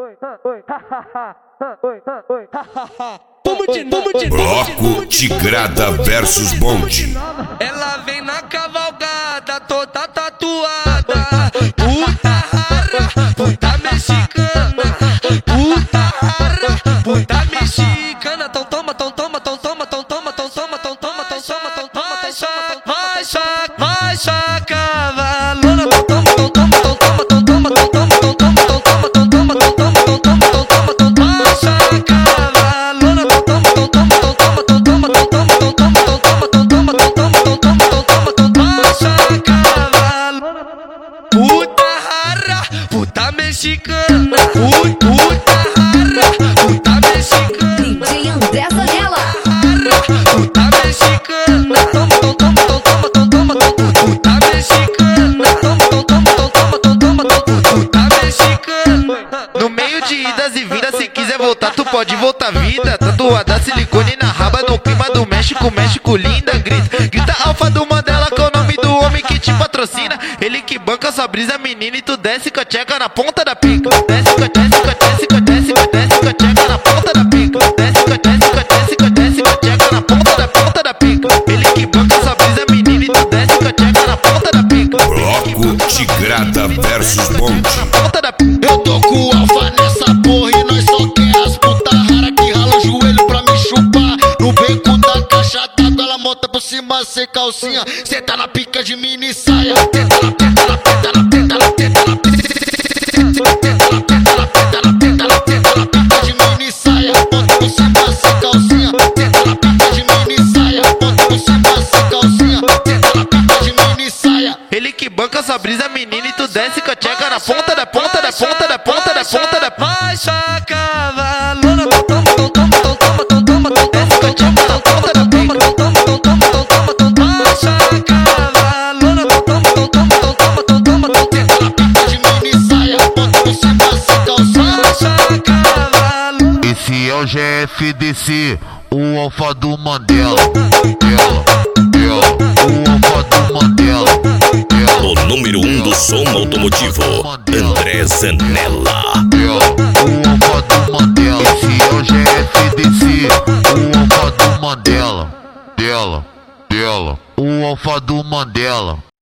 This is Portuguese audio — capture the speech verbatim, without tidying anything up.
Bloco Tigrada versus Bonde. Ela vem na cavalgada, toda tatuada. Puta rara, puta mexicana. Puta rara, puta mexicana. Tão toma, tão toma, tão toma, tão toma, tão toma, tão toma, tão toma, tão toma, vai só, vai só, vai só cavalona. Tão toma, tão toma, tão toma, tão toma, tão toma, tão toma, tão toma, tão toma, tão toma, tão toma, tão toma, tão toma, vai só cavalona. Tão toma, tão toma, tão toma, tão toma, tão toma, tão toma, tão toma, tão toma, tão toma, tão toma, tão toma, tão toma, vai só cavalona. Puta rara, puta mexicana. Puta rara, puta mexicana. D J André Zanella. Puta mexicana. Toma, toma, toma, toma, toma, toma, toma. Puta mexicana. Toma, toma, toma, toma, toma, toma, toma. Puta mexicana. No meio de idas e vindas, se quiser voltar, tu pode voltar vida. Tatuada silicone na raba, no clima do México, México linda. Grita, grita alfa do Mandela, que é o nome do homem que te patrocina. Ele que banca sua brisa, menina, e tu desce com a tcheca na ponta da pica. Desce com a desce com a desce com a desce com a desce com a tcheca na ponta da pica. Desce com a desce com a desce com a desce com a tcheca na ponta da ponta da pica. Ele que banca sua brisa, menina, e tu desce com a tcheca na ponta da pica. Bloco Tigrada versus Bonde. Ponta da pica. Eu tô com o alfa nessa porra e nós só quer as puta rara que rala o joelho pra me chupar. No beco da caixa d'água ela monta por cima sem calcinha. Cê tá na pica de mini saia. Tenta na tenta na tenta na tenta na tenta na tenta na tenta na tenta na tenta na tenta na pica de mini saia. Monta por cima sem calcinha. Tenta na pica de mini saia. Monta por cima sem calcinha. Tenta na pica de mini saia. Ele que banca sua brisa, menina, e tu desce com a tcheca na ponta da ponta da ponta da ponta da ponta da vai só cavalona. Tão toma, tão toma, tão toma, tão toma, tão desce com a tcheca na ponta da toma, tão toma, tão toma, tão toma, tão toma, vai só cavalona. Tão toma, tão toma, tão toma, tão toma, tão Tenta na pica de mini saia. Monta por cima sem calcinha. vai só cavalona. Esse é o G F D C, o alfa do Mandela. Dela, dela, o alfa do Mandela. Dela, O número um do som automotivo, André Zanella. dela, o alfa do Mandela. Esse é o G F D C, o alfa do Mandela. Dela, dela, o alfa do Mandela.